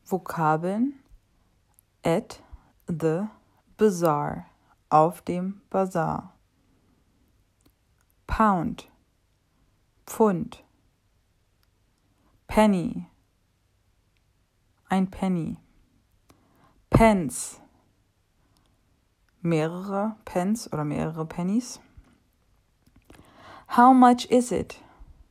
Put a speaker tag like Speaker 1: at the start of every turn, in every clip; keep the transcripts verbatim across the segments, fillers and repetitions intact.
Speaker 1: Vokabeln at the bazaar, auf dem Bazar. Pound, Pfund. Penny, ein Penny. Pence, mehrere Pence oder mehrere Pennies. How much is it?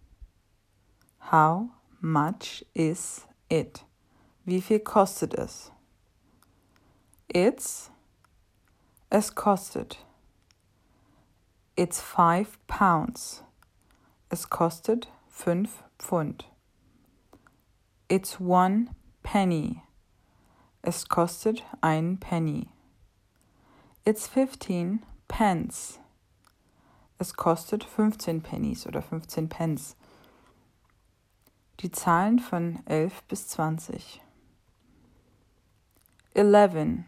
Speaker 1: How much is it? Wie viel kostet es? It's, es kostet. It's five pounds. Es kostet fünf Pfund. It's one penny. Es kostet ein Penny. It's fifteen pence. Es kostet fünfzehn Pennies oder fünfzehn Pence. Die Zahlen von elf bis zwanzig. eleven,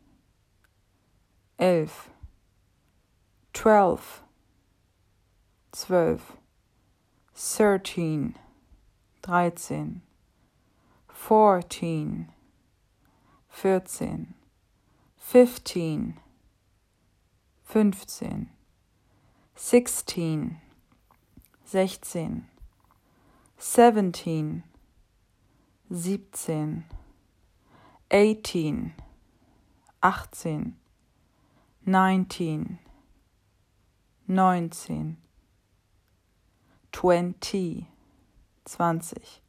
Speaker 1: elf. twelve, zwölf. thirteen, dreizehn. fourteen, vierzehn. fifteen, fünfzehn. sixteen, sechzehn. seventeen, siebzehn. eighteen, achtzehn. nineteen, neunzehn. twenty, zwanzig.